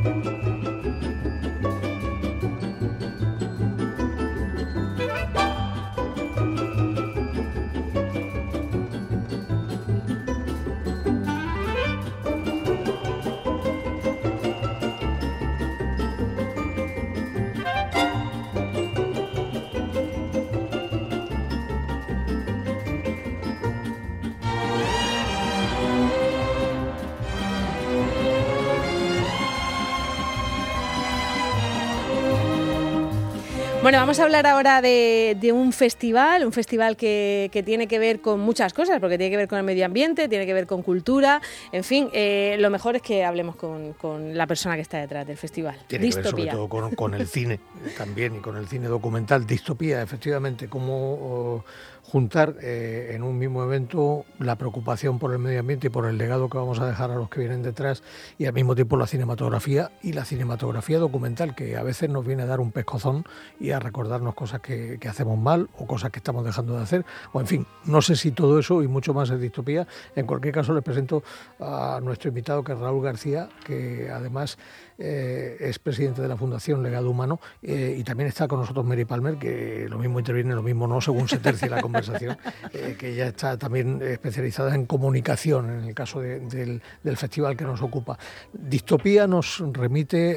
Bueno, vamos a hablar ahora de un festival que tiene que ver con muchas cosas, porque tiene que ver con el medio ambiente, tiene que ver con cultura, en fin, lo mejor es que hablemos con la persona que está detrás del festival. Tiene Distopía. Que ver sobre todo con el cine también y con el cine documental. Distopía, efectivamente, cómo juntar en un mismo evento la preocupación por el medio ambiente y por el legado que vamos a dejar a los que vienen detrás, y al mismo tiempo la cinematografía documental, que a veces nos viene a dar un pescozón y a recordarnos cosas que hacemos mal o cosas que estamos dejando de hacer, o en fin, no sé si todo eso y mucho más es Distopía. En cualquier caso, les presento a nuestro invitado, que es Raúl García, que además es presidente de la Fundación Legado Humano, y también está con nosotros Mary Palmer, que lo mismo interviene, lo mismo no, según se tercie la conversación, que ya está también especializada en comunicación en el caso del festival que nos ocupa. Distopía nos remite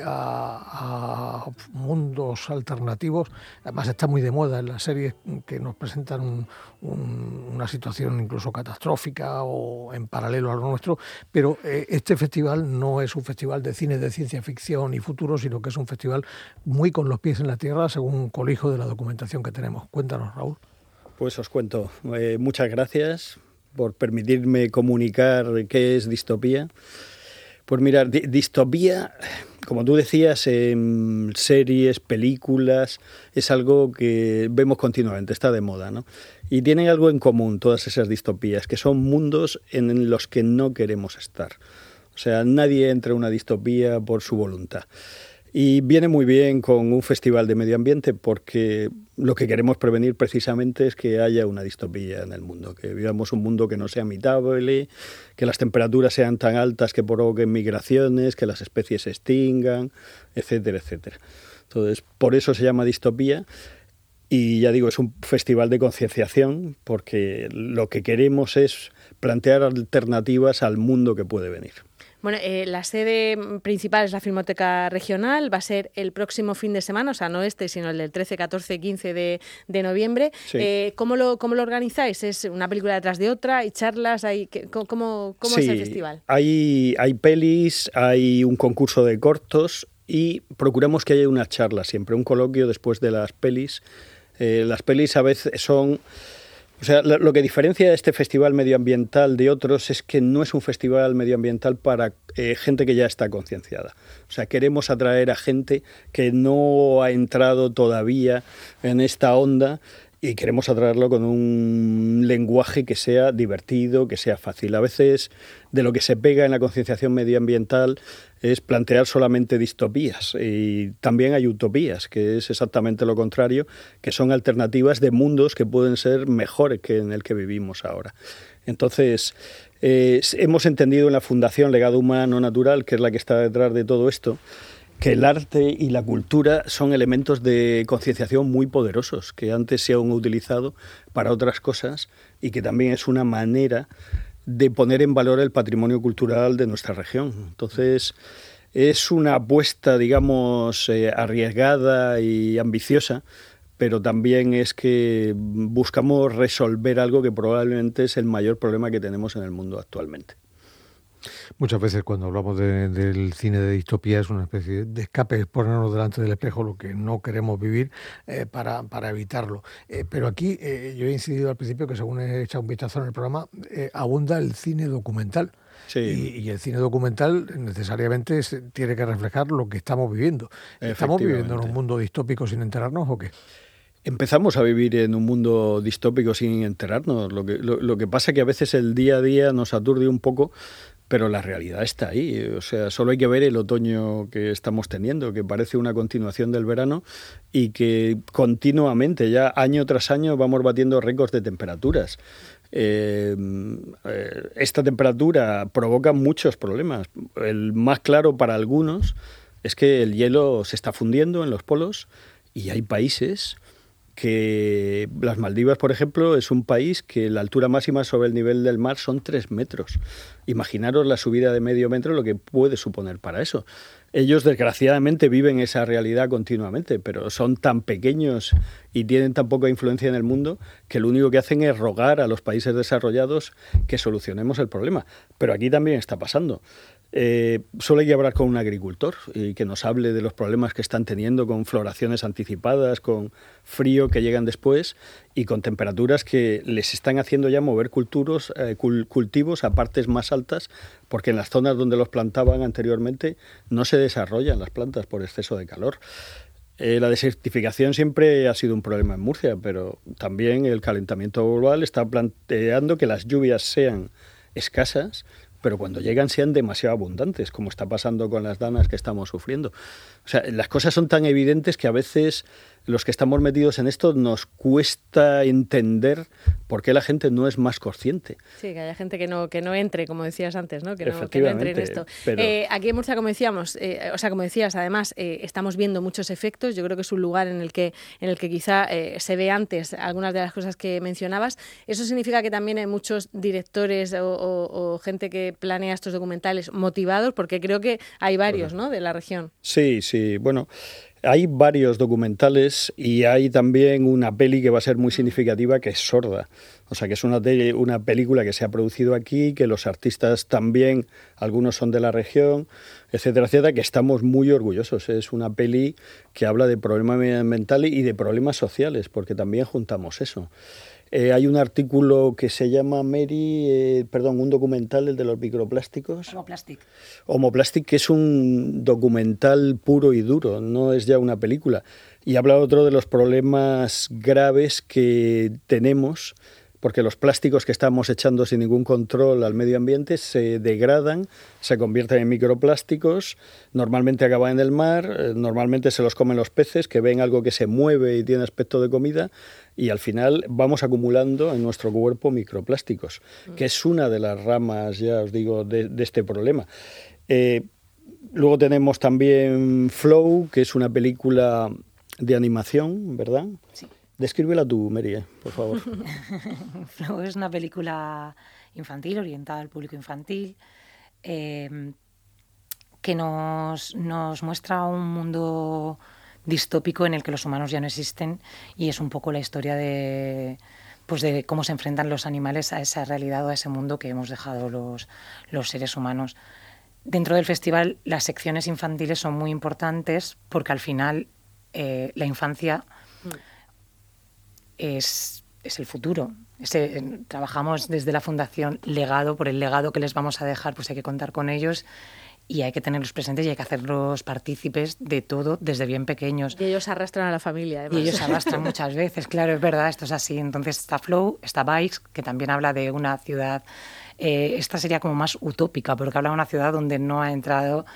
a mundos alternativos, además está muy de moda en las series que nos presentan una situación incluso catastrófica o en paralelo a lo nuestro, pero este festival no es un festival de cine de ciencia ficción y futuro, sino que es un festival muy con los pies en la tierra, según colijo de la documentación que tenemos. Cuéntanos, Raúl. Pues os cuento. Muchas gracias por permitirme comunicar qué es Distopía. Pues mirad, Distopía, como tú decías, en series, películas, es algo que vemos continuamente, está de moda, ¿no? Y tienen algo en común todas esas distopías, que son mundos en los que no queremos estar. O sea, nadie entra en una distopía por su voluntad. Y viene muy bien con un festival de medio ambiente, porque lo que queremos prevenir precisamente es que haya una distopía en el mundo, que vivamos un mundo que no sea habitable, que las temperaturas sean tan altas que provoquen migraciones, que las especies se extingan, etcétera, etcétera. Entonces, por eso se llama Distopía. Y ya digo, es un festival de concienciación, porque lo que queremos es plantear alternativas al mundo que puede venir. Bueno, la sede principal es la Filmoteca Regional, va a ser el próximo fin de semana, o sea, no este, sino el del 13, 14 y 15 de noviembre. Sí. ¿Cómo lo organizáis? ¿Es una película detrás de otra? ¿Hay charlas? ¿Cómo sí, es el festival? Hay pelis, hay un concurso de cortos y procuramos que haya una charla siempre, un coloquio después de las pelis. Las pelis a veces son... O sea, lo que diferencia este festival medioambiental de otros es que no es un festival medioambiental para gente que ya está concienciada. O sea, queremos atraer a gente que no ha entrado todavía en esta onda y queremos atraerlo con un lenguaje que sea divertido, que sea fácil. A veces de lo que se pega en la concienciación medioambiental es plantear solamente distopías, y también hay utopías, que es exactamente lo contrario, que son alternativas de mundos que pueden ser mejores que en el que vivimos ahora. Entonces, hemos entendido en la Fundación Legado Humano Natural, que es la que está detrás de todo esto, que el arte y la cultura son elementos de concienciación muy poderosos, que antes se han utilizado para otras cosas y que también es una manera de poner en valor el patrimonio cultural de nuestra región. Entonces, es una apuesta, digamos, arriesgada y ambiciosa, pero también es que buscamos resolver algo que probablemente es el mayor problema que tenemos en el mundo actualmente. Muchas veces cuando hablamos del cine de distopía es una especie de escape, es ponernos delante del espejo lo que no queremos vivir para evitarlo. Pero aquí yo he incidido al principio que, según he echado un vistazo en el programa, abunda el cine documental. Sí. Y el cine documental necesariamente tiene que reflejar lo que estamos viviendo. ¿Estamos viviendo en un mundo distópico sin enterarnos o qué? Empezamos a vivir en un mundo distópico sin enterarnos. Lo que pasa es que a veces el día a día nos aturde un poco, pero la realidad está ahí. O sea, solo hay que ver el otoño que estamos teniendo, que parece una continuación del verano y que continuamente, ya año tras año, vamos batiendo récords de temperaturas. Esta temperatura provoca muchos problemas. El más claro para algunos es que el hielo se está fundiendo en los polos y hay países que las Maldivas, por ejemplo, es un país que la altura máxima sobre el nivel del mar son 3 metros. Imaginaros la subida de medio metro, lo que puede suponer para eso. Ellos, desgraciadamente, viven esa realidad continuamente, pero son tan pequeños y tienen tan poca influencia en el mundo que lo único que hacen es rogar a los países desarrollados que solucionemos el problema. Pero aquí también está pasando. Solo hay que hablar con un agricultor y que nos hable de los problemas que están teniendo con floraciones anticipadas, con frío que llegan después y con temperaturas que les están haciendo ya mover cultivos a partes más altas, porque en las zonas donde los plantaban anteriormente no se desarrollan las plantas por exceso de calor. La desertificación siempre ha sido un problema en Murcia, pero también el calentamiento global está planteando que las lluvias sean escasas, pero cuando llegan sean demasiado abundantes, como está pasando con las danas que estamos sufriendo. O sea, las cosas son tan evidentes que a veces los que estamos metidos en esto nos cuesta entender por qué la gente no es más consciente. Sí, que haya gente que no entre, como decías antes, ¿no? Que no entre en esto. Pero... aquí en Murcia, como decíamos, como decías, además, estamos viendo muchos efectos. Yo creo que es un lugar en el que quizá se ve antes algunas de las cosas que mencionabas. Eso significa que también hay muchos directores o gente que planea estos documentales motivados, porque creo que hay varios, ¿no?, de la región. Sí. Bueno, hay varios documentales y hay también una peli que va a ser muy significativa, que es Sorda. O sea, que es una película que se ha producido aquí, que los artistas también, algunos son de la región, etcétera, etcétera, que estamos muy orgullosos. Es una peli que habla de problemas medioambientales y de problemas sociales, porque también juntamos eso. Hay un artículo que se llama un documental, el de los microplásticos. Homoplastic, que es un documental puro y duro, no es ya una película. Y habla otro de los problemas graves que tenemos, porque los plásticos que estamos echando sin ningún control al medio ambiente se degradan, se convierten en microplásticos, normalmente acaban en el mar, normalmente se los comen los peces, que ven algo que se mueve y tiene aspecto de comida, y al final vamos acumulando en nuestro cuerpo microplásticos, que es una de las ramas, ya os digo, de este problema. Luego tenemos también Flow, que es una película de animación, ¿verdad? Sí. Descríbela tú, Mary, por favor. Flow es una película infantil, orientada al público infantil, que nos muestra un mundo distópico en el que los humanos ya no existen, y es un poco la historia de cómo se enfrentan los animales a esa realidad o a ese mundo que hemos dejado los seres humanos. Dentro del festival, las secciones infantiles son muy importantes porque al final la infancia es el futuro. Trabajamos desde la Fundación Legado, por el legado que les vamos a dejar, pues hay que contar con ellos y hay que tenerlos presentes y hay que hacerlos partícipes de todo desde bien pequeños. Y ellos arrastran a la familia, además. Y ellos arrastran muchas veces, claro, es verdad, esto es así. Entonces está Flow, está Bikes, que también habla de una ciudad, esta sería como más utópica, porque habla de una ciudad donde no ha entrado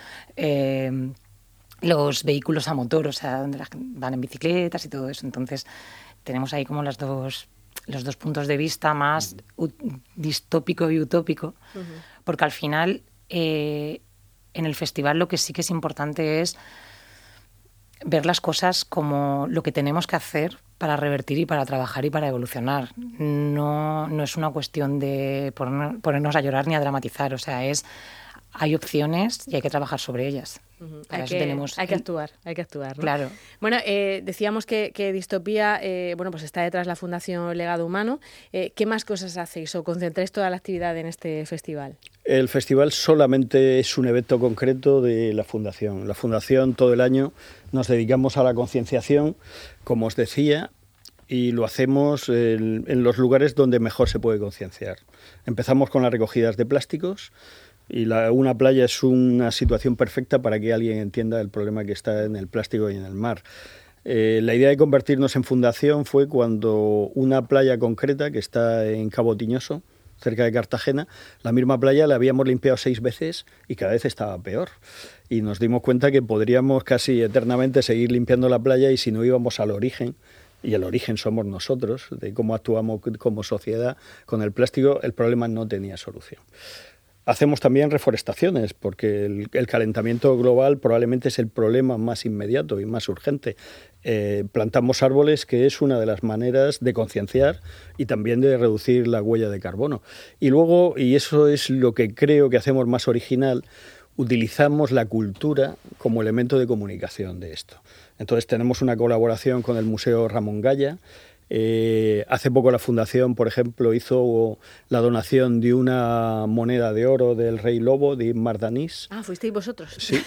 los vehículos a motor, o sea, donde van en bicicletas y todo eso. Entonces tenemos ahí como los dos puntos de vista, más distópico y utópico, porque al final en el festival lo que sí que es importante es ver las cosas como lo que tenemos que hacer para revertir y para trabajar y para evolucionar. No es una cuestión de ponernos a llorar ni a dramatizar, o sea, hay opciones y hay que trabajar sobre ellas. Hay que actuar, ¿no? Claro. Bueno, decíamos que Distopía pues está detrás de la Fundación Legado Humano. ¿Qué más cosas hacéis o concentráis toda la actividad en este festival? El festival solamente es un evento concreto de la Fundación. La Fundación todo el año nos dedicamos a la concienciación, como os decía, y lo hacemos en los lugares donde mejor se puede concienciar. Empezamos con las recogidas de plásticos. Y una playa es una situación perfecta para que alguien entienda el problema que está en el plástico y en el mar. La idea de convertirnos en fundación fue cuando una playa concreta que está en Cabo Tiñoso, cerca de Cartagena, la misma playa la habíamos limpiado 6 veces y cada vez estaba peor. Y nos dimos cuenta que podríamos casi eternamente seguir limpiando la playa y si no íbamos al origen, y el origen somos nosotros, de cómo actuamos como sociedad con el plástico, el problema no tenía solución. Hacemos también reforestaciones, porque el calentamiento global probablemente es el problema más inmediato y más urgente. Plantamos árboles, que es una de las maneras de concienciar y también de reducir la huella de carbono. Y luego, y eso es lo que creo que hacemos más original, utilizamos la cultura como elemento de comunicación de esto. Entonces tenemos una colaboración con el Museo Ramón Gaya. Hace poco la Fundación, por ejemplo, hizo la donación de una moneda de oro del Rey Lobo, de Ibn Mardanís. Ah, ¿fuisteis vosotros? Sí.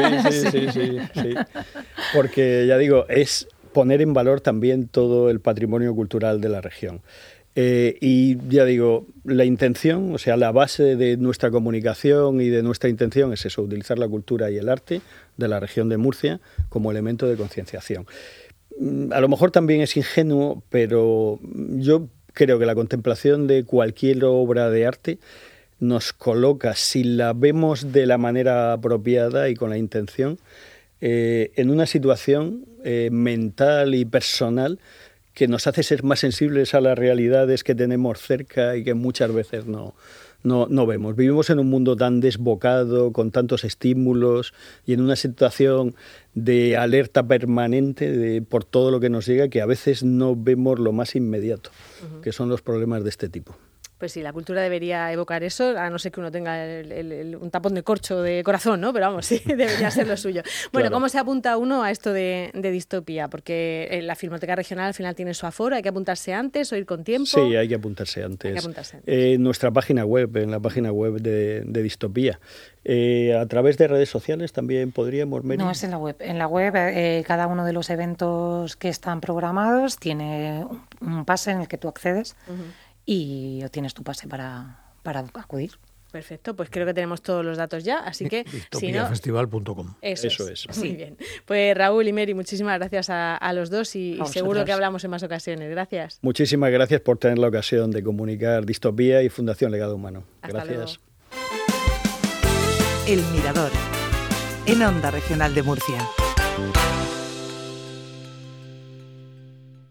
Porque, ya digo, es poner en valor también todo el patrimonio cultural de la región. Y ya digo, la intención, o sea, la base de nuestra comunicación y de nuestra intención es eso, utilizar la cultura y el arte de la región de Murcia como elemento de concienciación. A lo mejor también es ingenuo, pero yo creo que la contemplación de cualquier obra de arte nos coloca, si la vemos de la manera apropiada y con la intención, en una situación mental y personal que nos hace ser más sensibles a las realidades que tenemos cerca y que muchas veces no vemos. Vivimos en un mundo tan desbocado, con tantos estímulos y en una situación de alerta permanente por todo lo que nos llega, que a veces no vemos lo más inmediato, que son los problemas de este tipo. Pues sí, la cultura debería evocar eso, a no ser que uno tenga un tapón de corcho de corazón, ¿no? Pero vamos, sí, debería ser lo suyo. Bueno, Claro. ¿Cómo se apunta uno a esto de distopía? Porque la Filmoteca Regional al final tiene su aforo, ¿hay que apuntarse antes o ir con tiempo? Sí, hay que apuntarse antes. Hay que apuntarse antes. En nuestra página web, en la página web de Distopía. A través de redes sociales también podríamos... No, es en la web. En la web cada uno de los eventos que están programados tiene un pase en el que tú accedes y obtienes tu pase para acudir. Perfecto, pues creo que tenemos todos los datos ya, así que si no... Distopiafestival.com. Eso es. Muy bien. Pues Raúl y Mary, muchísimas gracias a los dos y seguro que hablamos en más ocasiones. Gracias. Muchísimas gracias por tener la ocasión de comunicar Distopía y Fundación Legado Humano. Hasta Gracias. luego. El Mirador, en Onda Regional de Murcia.